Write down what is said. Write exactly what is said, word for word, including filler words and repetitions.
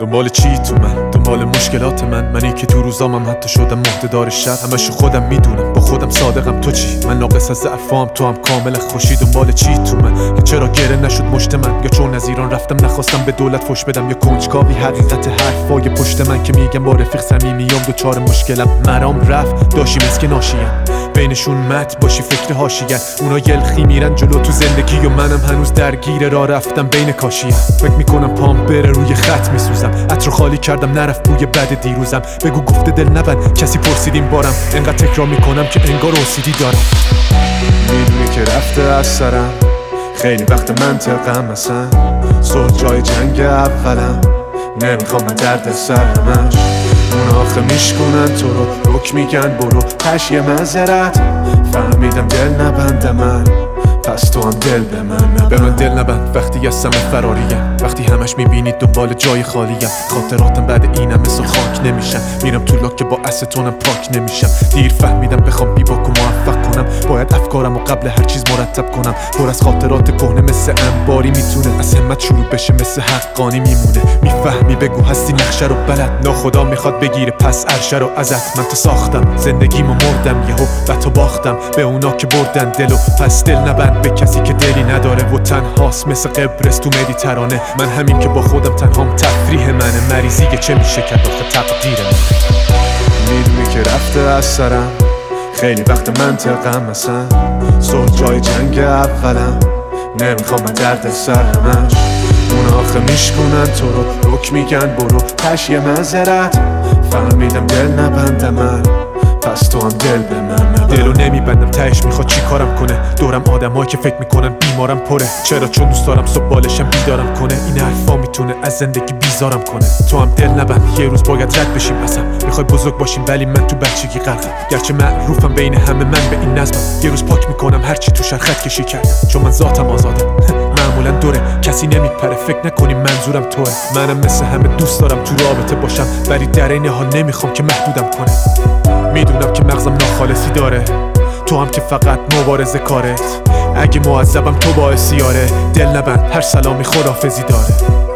دنبال چی تو من؟ دنبال مشکلات من؟ منی که تو روزامم حتی شدم مهده‌دار شر. همشو خودم میدونم، با خودم صادقم. تو چی؟ من ناقص از ضعفام، تو هم کامل خوشی. دنبال چی تو من؟ که چرا گره نشد مشت من؟ یا چون از ایران رفتم نخواستم به دولت فوش بدم؟ یا کنجکاوی حقیقت حرفای پشت من که میگم با رفیق صمیمیام دوچار مشکلم؟ مرام رفت داشی مسک ناشیم، بینشون مت باشی فکر هاشیگن. اونا یلخی میرن جلو تو زندگی و منم هنوز درگیر راه رفتم بین کاشیم. فکر میکنم پام بره روی خط میسوزم، عطر خالی کردم نرفت بوی بد دیروزم. بگو گفته دل نبند کسی پرسیدیم بارم، انقدر تکرار میکنم که انگار اوسیدی دارم. میدونی که رفته از سرم خیلی وقت منطقم، اصلا صلح جای جنگ اولم. نمیخوام من درد سرمش، اونا آخه میشکنن تو رو، رک میگن برو تش یه منظرت. فهمیدم دل نبنده من، پس تو هم دل به من نبند. به من دل نبند وقتی از سمت فراریم، وقتی همش میبینید دنبال جای خالیم. خاطراتم بعد اینم مثل خاک نمیشن، میرم تو لاک که با استونم پاک نمیشم. دیر فهمیدم بخوام بی باک و موفق کنم، باید افکارم و قبل هر چیز مرتب کنم. پر از خاطرات کهنه مثل انباری میتونه از همت شروع بشه، مثل حقانی میمونه. میفهمی بگو هستی نقشه رو بلد، ناخدا میخواد بگیره پس عرشه رو ازت. من تو ساختم زندگیمو مردم یهو و تو باختم به اونا که بردن دلو. پس دل نبند به کسی که دلی نداره و تنهاست مثل قبرس تو مدیترانه. من همین که با خودم تنهام تفریح منه، مریضیه چه میشه کرد آخه تقدیر من. میدونی که رفته از سرم خیلی وقت منطقم، اصلا صلح جای جنگ اولم. نمیخوام من درد سرمش، اونا آخه میشکنن تو رو، رک میگن برو تش یه منظرت. فهمیدم دل نبنده من، پس تو هم دل به من نبند. دلو نمیبندم تهش میخواد چی کارم کنه؟ دورم آدمایی که فکر میکنن بیمارم پره. چرا؟ چون دوست دارم صبح بالشم بیدارم کنه. این حرفا میتونه از زندگی بیزارم کنه. تو هم دل نبند، یه روز باید رد بشیم اصلا. میخوای بزرگ باشیم ولی من تو بچگی غرقم. گرچه معروفم بین همه من به این نظمم، یه روز پاک میکنم هرچی تو خط کشی کردم. چون من ذاتم آزاده معمولا دوره، کسی نمیپره فکر نکنی منظورم توه. منم مثل همه دوست دارم تو رابطه باشم، ولی در این حال نمیخوام که محدودم کنه. میدونم که مغزم ناخالصی داره، تو هم که فقط مبارزه کارت. اگه معذبم تو باعث یاره، دل نبند هر سلامی خداحافظی داره.